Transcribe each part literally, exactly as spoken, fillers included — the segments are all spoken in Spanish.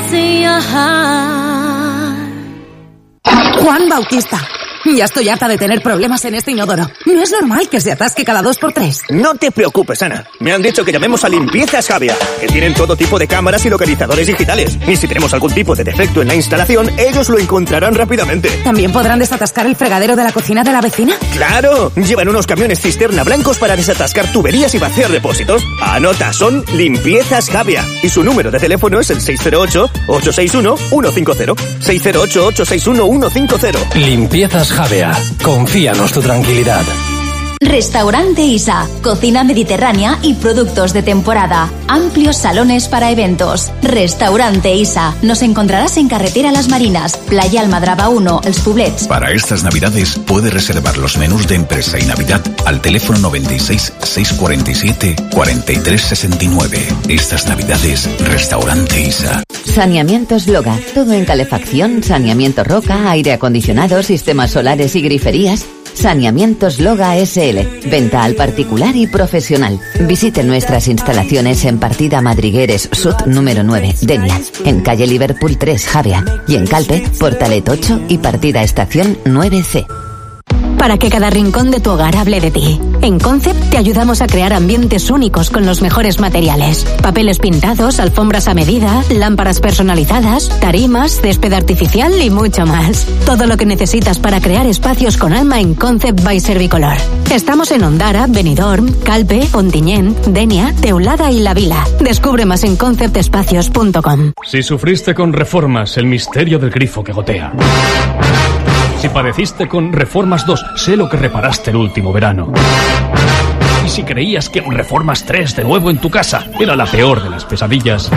Juan Bautista. Ya estoy harta de tener problemas en este inodoro. No es normal que se atasque cada dos por tres. No te preocupes, Ana. Me han dicho que llamemos a Limpiezas Javia, que tienen todo tipo de cámaras y localizadores digitales. Y si tenemos algún tipo de defecto en la instalación, ellos lo encontrarán rápidamente. ¿También podrán desatascar el fregadero de la cocina de la vecina? ¡Claro! Llevan unos camiones cisterna blancos para desatascar tuberías y vaciar depósitos. Anota, son Limpiezas Javia. Y su número de teléfono es el seis cero ocho, ocho seis uno, uno cinco cero. seis cero ocho, ocho seis uno, uno cinco cero. Limpiezas Javea. Confíanos tu tranquilidad. Restaurante Isa, cocina mediterránea y productos de temporada. Amplios salones para eventos. Restaurante Isa. Nos encontrarás en Carretera Las Marinas, Playa Almadraba uno, Els Poblets. Para estas navidades puedes reservar los menús de empresa y Navidad al teléfono noventa y seis, seiscientos cuarenta y siete, cuarenta y tres sesenta y nueve. Estas navidades, Restaurante Isa. Saneamientos Loga. Todo en calefacción, saneamiento roca, aire acondicionado, sistemas solares y griferías. Saneamientos Loga S L. Venta al particular y profesional. Visite nuestras instalaciones en Partida Madrigueres Sud número nueve, Denia, en calle Liverpool tres, Javea, y en Calpe, Portalet ocho y Partida Estación nueve C. Para que cada rincón de tu hogar hable de ti. En Concept te ayudamos a crear ambientes únicos con los mejores materiales. Papeles pintados, alfombras a medida, lámparas personalizadas, tarimas, césped artificial y mucho más. Todo lo que necesitas para crear espacios con alma en Concept by Servicolor. Estamos en Ondara, Benidorm, Calpe, Ontinyent, Denia, Teulada y La Vila. Descubre más en concept espacios punto com. Si sufriste con Reformas, el misterio del grifo que gotea. Si padeciste con Reformas dos, sé lo que reparaste el último verano. Y si creías que Reformas tres de nuevo en tu casa era la peor de las pesadillas,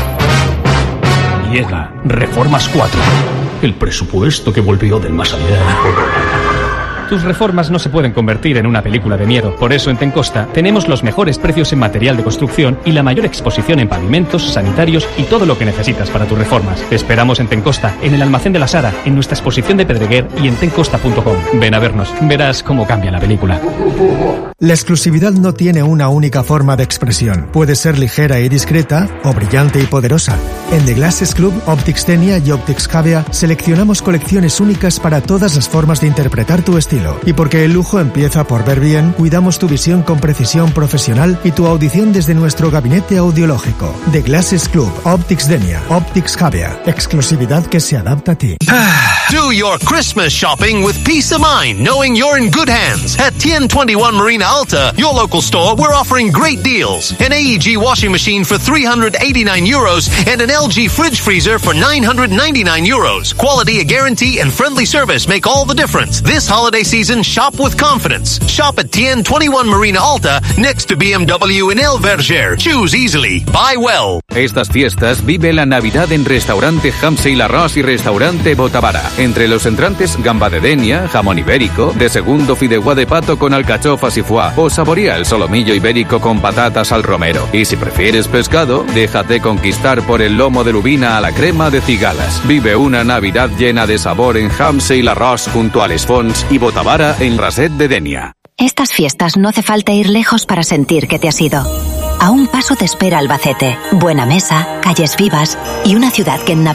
llega Reformas cuatro, el presupuesto que volvió del más allá. Tus reformas no se pueden convertir en una película de miedo. Por eso en Tencosta tenemos los mejores precios en material de construcción y la mayor exposición en pavimentos, sanitarios y todo lo que necesitas para tus reformas. Te esperamos en Tencosta, en el almacén de la Sara, en nuestra exposición de Pedreguer y en tencosta punto com. Ven a vernos, verás cómo cambia la película. La exclusividad no tiene una única forma de expresión. Puede ser ligera y discreta o brillante y poderosa. En The Glasses Club, Optics Denia y Optics Javea seleccionamos colecciones únicas para todas las formas de interpretar tu estilo. Y porque el lujo empieza por ver bien, cuidamos tu visión con precisión profesional y tu audición desde nuestro gabinete audiológico. The Glasses Club, Optics Denia, Optics Javea. Exclusividad que se adapta a ti. Do your Christmas shopping with peace of mind, knowing you're in good hands. At ten twenty-one Marina Alta, your local store, we're offering great deals. An A E G washing machine for three hundred eighty-nine euros and an L G fridge freezer for nine hundred ninety-nine euros. Quality, a guarantee, and friendly service make all the difference. This holiday season, shop with confidence. Shop at ten twenty-one Marina Alta, next to B M W in El Verger. Choose easily. Buy well. Estas fiestas vive la Navidad en Restaurante Hamse y Larraz y Restaurante Botavara. Entre los entrantes, gamba de Denia, jamón ibérico, de segundo fideuá de pato con alcachofas y foie, o saborea el solomillo ibérico con patatas al romero. Y si prefieres pescado, déjate conquistar por el lomo de lubina a la crema de cigalas. Vive una Navidad llena de sabor en Hamse y Larraz junto a Les Fonts y Botavara en Raset de Denia. Estas fiestas no hace falta ir lejos para sentir que te has ido. A un paso te espera Albacete, buena mesa, calles vivas y una ciudad que en Navidad